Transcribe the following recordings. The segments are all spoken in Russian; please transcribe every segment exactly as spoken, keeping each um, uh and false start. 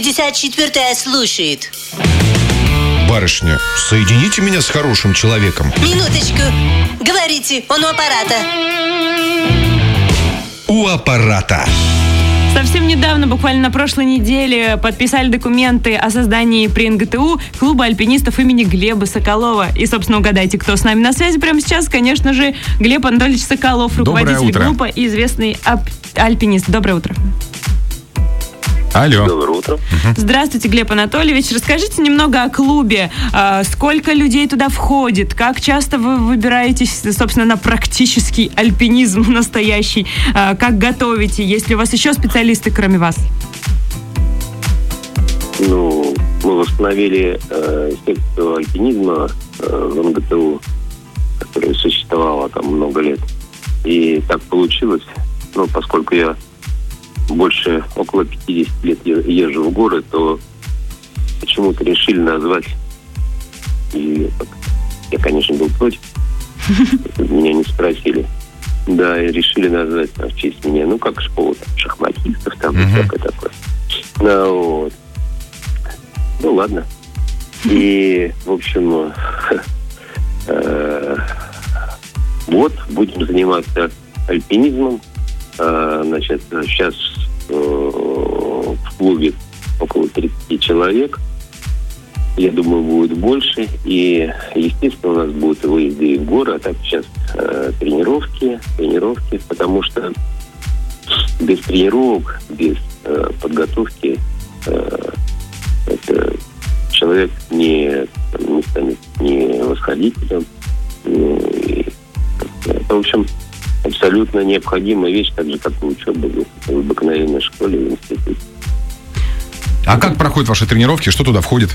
пятьдесят четвёртая слушает. Барышня, соедините меня с хорошим человеком. Минуточку. Говорите, он у аппарата. У аппарата. Совсем недавно, буквально на прошлой неделе, подписали документы о создании при эн гэ тэ у клуба альпинистов имени Глеба Соколова. И, собственно, угадайте, кто с нами на связи прямо сейчас. Конечно же, Глеб Анатольевич Соколов, руководитель группы и известный ап- альпинист. Доброе утро. Алло. Доброе утро. Здравствуйте, Глеб Анатольевич. Расскажите немного о клубе. Сколько людей туда входит? Как часто вы выбираетесь, собственно, на практический альпинизм настоящий? Как готовите? Есть ли у вас еще специалисты, кроме вас? Ну, мы восстановили э, секцию альпинизма э, в эн гэ тэ у, которая существовала там много лет. И так получилось, ну, поскольку я больше около пятьдесят лет езжу в горы, то почему-то решили назвать, и я, конечно, был против, меня не спросили, да, и решили назвать там, в честь меня, ну, как школа там, шахматистов, там, uh-huh. всякое такое. Ну, вот. Ну, ладно. И, в общем, вот, будем заниматься альпинизмом. Значит, сейчас в клубе около тридцать человек. Я думаю, будет больше. И, естественно, у нас будут выезды в горы, а так сейчас э, тренировки, тренировки, потому что без тренировок, без э, подготовки э, это человек не, не станет ни восходителем. Ну, и, это, в общем, абсолютно необходимая вещь, так же, как и учеба в обыкновенной школе, в институте. А как проходят ваши тренировки? Что туда входит?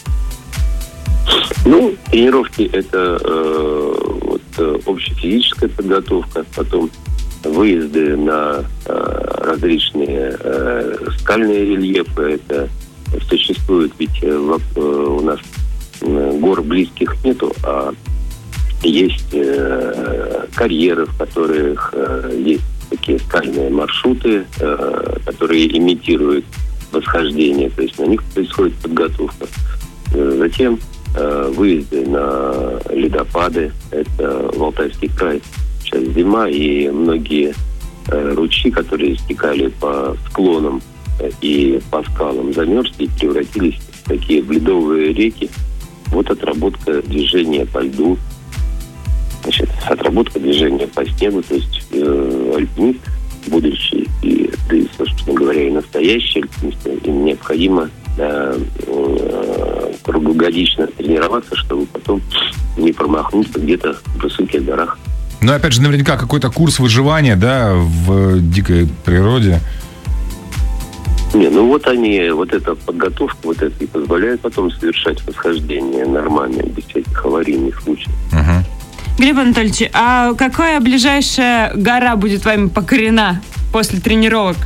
Ну, тренировки – это э, вот, общефизическая подготовка, потом выезды на э, различные э, скальные рельефы. Это существует, ведь э, у нас э, гор близких нету, а есть э, карьеры, в которых э, есть такие скальные маршруты, э, которые имитируют восхождение, то есть на них происходит подготовка. Э, затем э, выезды на ледопады, это в Алтайский край. Сейчас зима, и многие э, ручьи, которые стекали по склонам э, и по скалам, замерзли и превратились в такие ледовые реки. Вот отработка движения по льду. Значит, отработка движения по снегу, то есть э, альпинист, будущий, и, да и, собственно говоря, и настоящий альпинист, им необходимо э, э, круглогодично тренироваться, чтобы потом не промахнуться где-то в высоких горах. Ну, опять же, наверняка какой-то курс выживания, да, в дикой природе. Не, ну вот они, вот эта подготовка, вот это и позволяет потом совершать восхождение нормально, без всяких аварийных случаев. Угу. Глеб Анатольевич, а какая ближайшая гора будет вами покорена после тренировок?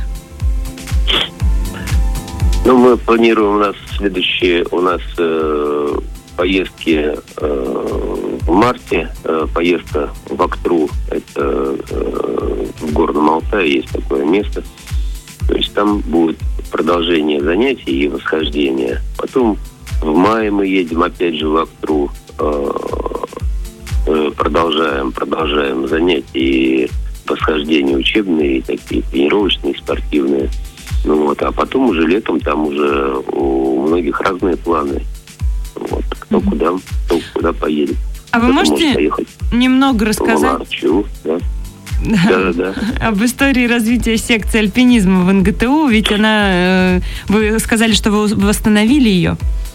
Ну, мы планируем, у нас следующие, у нас э, поездки э, в марте, э, поездка в Актру, это э, в Горном Алтае есть такое место. То есть там будет продолжение занятий и восхождения. Потом в мае мы едем опять же в Актру, э, продолжаем, продолжаем занятия и восхождения учебные, и такие тренировочные, спортивные. Ну вот, а потом уже летом там уже у многих разные планы. Вот, кто mm-hmm. куда, кто куда поедет. А вы можете немного рассказать Арчу, да? Да, да. об истории развития секции альпинизма в эн гэ тэ у? Ведь она, вы сказали, что вы восстановили ее.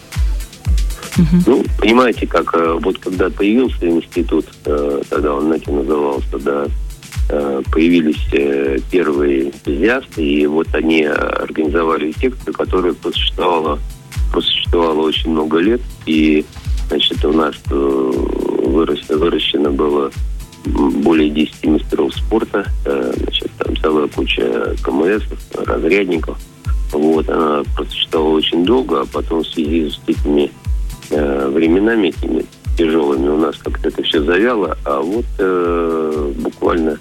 Ну, понимаете, как вот когда появился институт, тогда он НЭКИ назывался, да, появились первые энтузиасты, и вот они организовали секцию, которая просуществовала, просуществовала очень много лет, и, значит, у нас выращено, выращено было более десяти мастеров спорта, значит, там целая куча ка эм эсов, разрядников. Вот, она просуществовала очень долго, а потом в связи с этими э, временами, этими тяжелыми, у нас как-то это все завяло, а вот э, буквально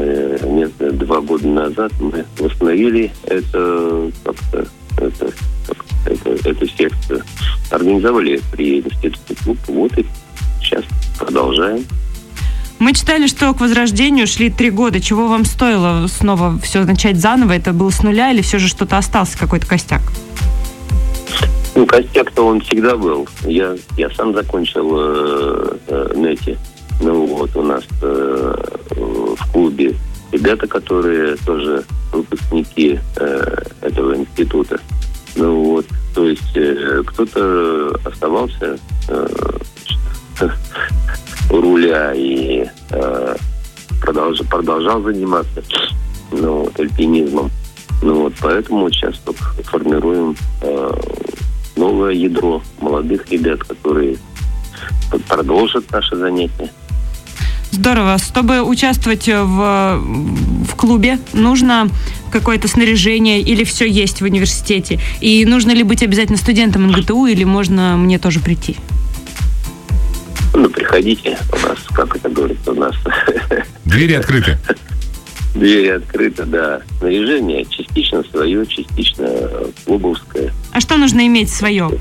э, два года назад мы восстановили это как-то, это, как эту секцию. Организовали при институте клуб, вот и сейчас продолжаем. Мы читали, что к возрождению шли три года. Чего вам стоило снова все начать заново? Это было с нуля или все же что-то остался, какой-то костяк? Ну, костяк-то он всегда был. Я, я сам закончил э, э, НЭТИ. Ну вот, у нас э, в клубе ребята, которые тоже выпускники э, этого института. Ну вот, то есть э, кто-то оставался э, у руля и э, продолжал, продолжал заниматься ну, вот, альпинизмом. Ну вот, поэтому сейчас только формируем э, новое ядро молодых ребят, которые продолжат наши занятия. Здорово. Чтобы участвовать в, в клубе, нужно какое-то снаряжение или все есть в университете? И нужно ли быть обязательно студентом эн гэ тэ у или можно мне тоже прийти? Ну, приходите. У нас, как это говорится, у нас... Двери открыты. Двери открыты, да. Снаряжение частично свое, частично клубовское. А что нужно иметь свое?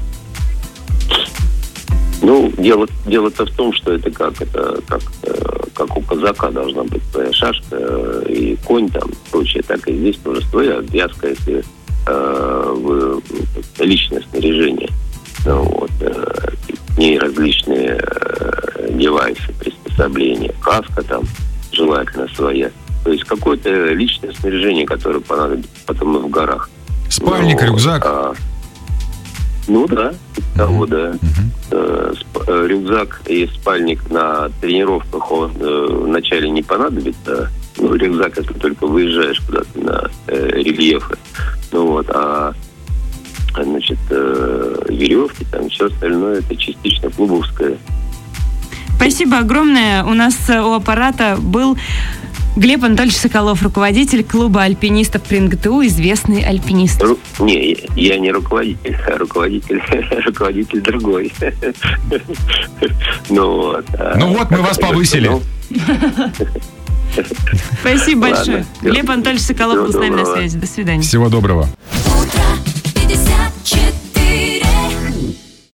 Ну, дело, дело-то в том, что это как, это как, как у казака должна быть своя шашка и конь там, прочее, так и здесь тоже своя обвязка, если э, в, личное снаряжение. Ну, вот, э, к ней различные э, девайсы, приспособления, каска там желательно своя. То есть какое-то личное снаряжение, которое понадобится потом и в горах. Спальник, ну, рюкзак. А, ну да, того, Uh-huh. да. Uh-huh. Сп- рюкзак и спальник на тренировках он э, вначале не понадобится. Ну, рюкзак это только выезжаешь куда-то на э, рельефы. Ну вот, а значит, э, веревки, там все остальное это частично клубовское. Спасибо огромное. У нас у аппарата был Глеб Анатольевич Соколов, руководитель клуба альпинистов при эн гэ тэ у, известный альпинист. Ру... Не, я не руководитель, а руководитель, руководитель другой. Ну вот. Ну вот, мы вас повысили. Спасибо большое. Глеб Анатольевич Соколов был с нами на связи. До свидания. Всего доброго.